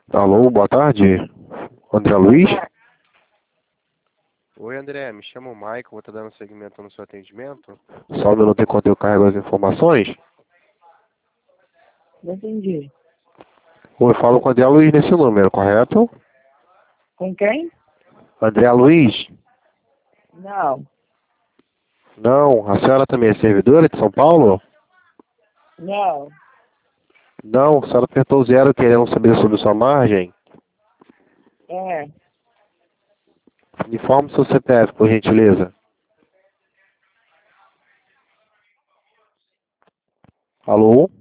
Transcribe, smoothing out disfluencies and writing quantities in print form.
Alô, boa tarde. André Luiz? Oi, André, me chamo Michael, vou estar dando seguimento no seu atendimento. Só um minuto enquanto eu carrego as informações. Não entendi. Oi, falo com o André Luiz nesse número, correto? Com quem? André Luiz? Não. Não, a senhora também é servidora de São Paulo? Não. Não, a senhora apertou zero querendo saber sobre sua margem? É. Informe seu CPF, por gentileza. Alô?